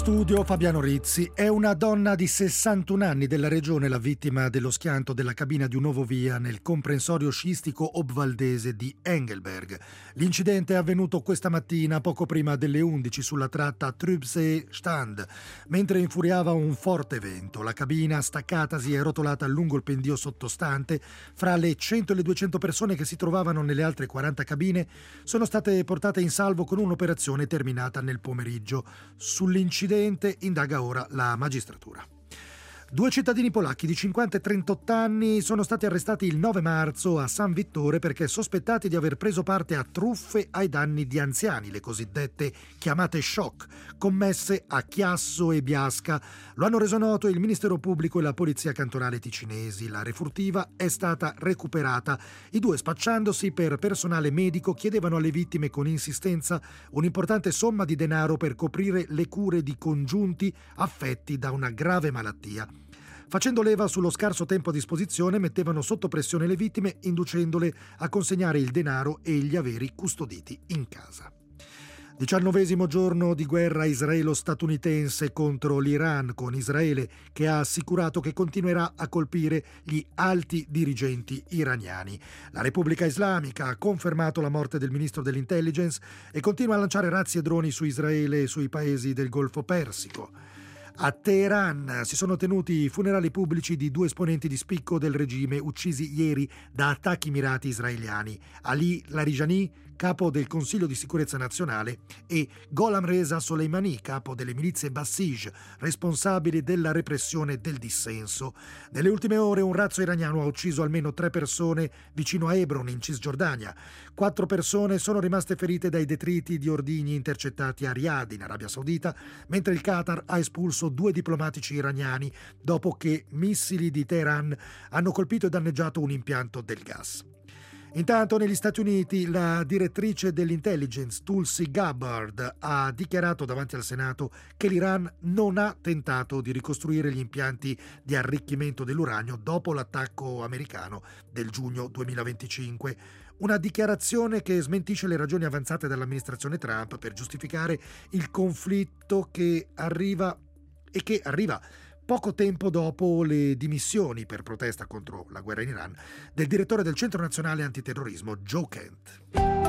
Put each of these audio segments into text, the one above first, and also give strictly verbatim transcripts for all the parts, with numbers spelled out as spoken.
studio Fabiano Rizzi. È una donna di sessantuno anni della regione la vittima dello schianto della cabina di un nuovovia nel comprensorio sciistico obvaldese di Engelberg. L'incidente è avvenuto questa mattina poco prima delle undici sulla tratta Trübsee-Stand, mentre infuriava un forte vento. La cabina, staccatasi e rotolata lungo il pendio sottostante, fra le cento e le duecento persone che si trovavano nelle altre quaranta cabine, sono state portate in salvo con un'operazione terminata nel pomeriggio. Sull'incidente indaga ora la magistratura. Due cittadini polacchi di cinquanta e trentotto anni sono stati arrestati il nove marzo a San Vittore perché sospettati di aver preso parte a truffe ai danni di anziani, le cosiddette chiamate shock, commesse a Chiasso e Biasca. Lo hanno reso noto il Ministero Pubblico e la Polizia Cantonale Ticinesi. La refurtiva è stata recuperata. I due, spacciandosi per personale medico, chiedevano alle vittime con insistenza un'importante somma di denaro per coprire le cure di congiunti affetti da una grave malattia. Facendo leva sullo scarso tempo a disposizione, mettevano sotto pressione le vittime, inducendole a consegnare il denaro e gli averi custoditi in casa. Diciannovesimo giorno di guerra israelo-statunitense contro l'Iran, con Israele che ha assicurato che continuerà a colpire gli alti dirigenti iraniani. La Repubblica Islamica ha confermato la morte del ministro dell'intelligence e continua a lanciare razzi e droni su Israele e sui paesi del Golfo Persico. A Teheran si sono tenuti i funerali pubblici di due esponenti di spicco del regime uccisi ieri da attacchi mirati israeliani: Ali Larijani, capo del Consiglio di Sicurezza Nazionale, e Gholam Reza Soleimani, capo delle milizie Basij, responsabili della repressione del dissenso. Nelle ultime ore un razzo iraniano ha ucciso almeno tre persone vicino a Hebron, in Cisgiordania. Quattro persone sono rimaste ferite dai detriti di ordigni intercettati a Riyadh, in Arabia Saudita, mentre il Qatar ha espulso due diplomatici iraniani dopo che missili di Teheran hanno colpito e danneggiato un impianto del gas. Intanto negli Stati Uniti la direttrice dell'intelligence Tulsi Gabbard ha dichiarato davanti al Senato che l'Iran non ha tentato di ricostruire gli impianti di arricchimento dell'uranio dopo l'attacco americano del giugno duemilaventicinque. Una dichiarazione che smentisce le ragioni avanzate dall'amministrazione Trump per giustificare il conflitto che arriva e che arriva poco tempo dopo le dimissioni per protesta contro la guerra in Iran del direttore del Centro Nazionale Antiterrorismo Joe Kent.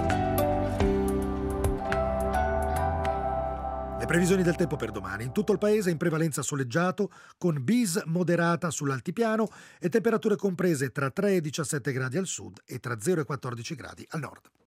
Le previsioni del tempo per domani: in tutto il paese in prevalenza soleggiato, con bis moderata sull'altipiano e temperature comprese tra tre e diciassette gradi al sud e tra zero e quattordici gradi al nord.